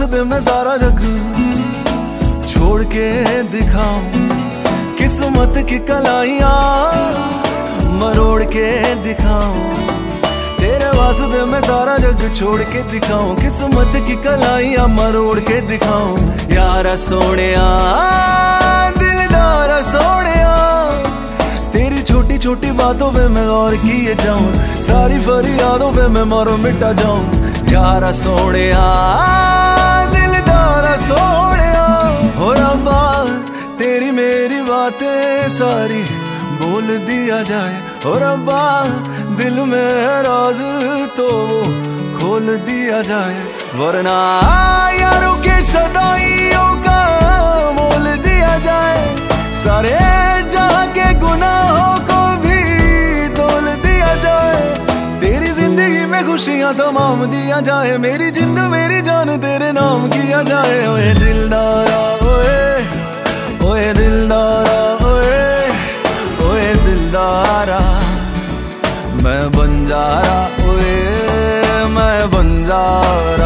वास्ते मैं सारा जग छोड़ के दिखाऊं, किस्मत की कलाइयां मरोड़ के दिखाऊं। तेरे वास्ते मैं सारा जग छोड़ के दिखाऊं, किस्मत की कलाइयां मरोड़ के दिखाऊं। यारा सोनिया दिलदारा सोनिया, तेरी छोटी छोटी बातों पे मैं गौर किए जाऊं, सारी फरियादों पे मैं मारो मिटा जाऊं। यारा सोनिया दिलदारा सोनिया, हो रब्बा तेरी मेरी बातें सारी बोल दिया जाए। हो रब्बा दिल में राज तो खोल दिया जाए, वरना यारों के सदाइयों का मोल दिया जाए। सारे जहां के गुनाहों को भी तोल दिया जाए, तेरी जिंदगी में खुशियां तमाम दिया जाए। मेरी जिंद मेरी जान तेरे नाम किया जाए। ओए दिलदारा ओए, ओए दिलदारा ओए, ओए दिलदारा मैं बंजारा, ओए मैं बंजारा।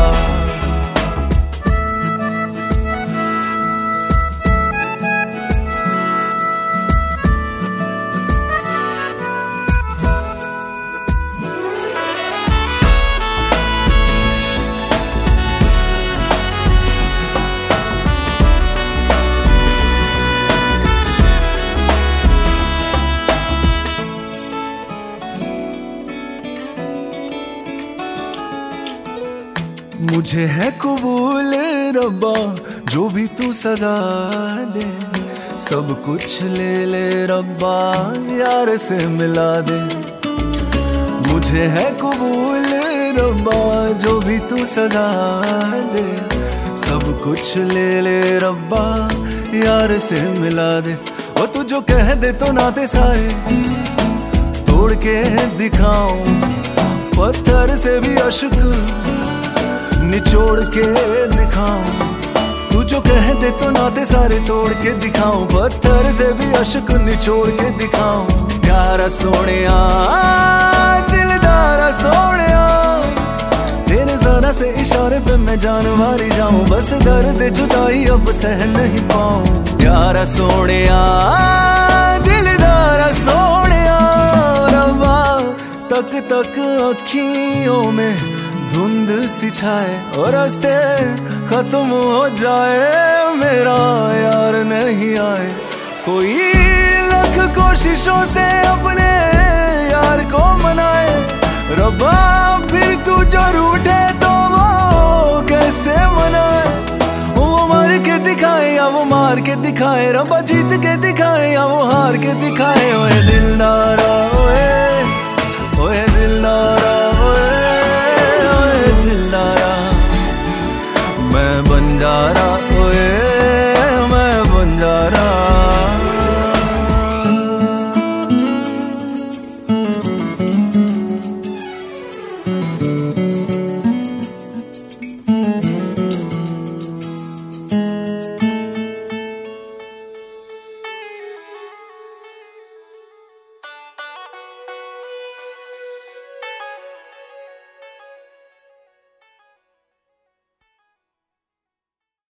मुझे है कबूल रब्बा जो भी तू सजा दे, सब कुछ ले ले रब्बा यार से मिला दे। मुझे है कबूल रब्बा जो भी तू सजा दे, सब कुछ ले ले रब्बा यार से मिला दे। और तू जो कह दे तो नाते साए तोड़ के दिखाऊं, पत्थर से भी अश्क निचोड़ के दिखाऊं। तू जो कह दे तो नाते सारे तोड़ के दिखाऊं, पत्थर से भी अश्क निचोड़ के दिखाऊं। यारा सोनिया दिलदारा सोनिया, तेरे जरा से इशारे पे मैं जान मारी जाऊं, बस दर्द जुदाई अब सह नहीं पाऊं। यारा सोनिया दिलदारा सोनिया, रब्बा तक तक अखियों में धुंध सी छाए और रास्ते खत्म हो जाए, मेरा यार नहीं आए। कोई लाख कोशिशों से अपने यार को मनाए, रब्बा फिर तू जो रूठे तो वो कैसे मनाए। वो मार के दिखाए या वो मार के दिखाए, रब्बा जीत के दिखाए या वो हार के दिखाए। ओए दिलदारा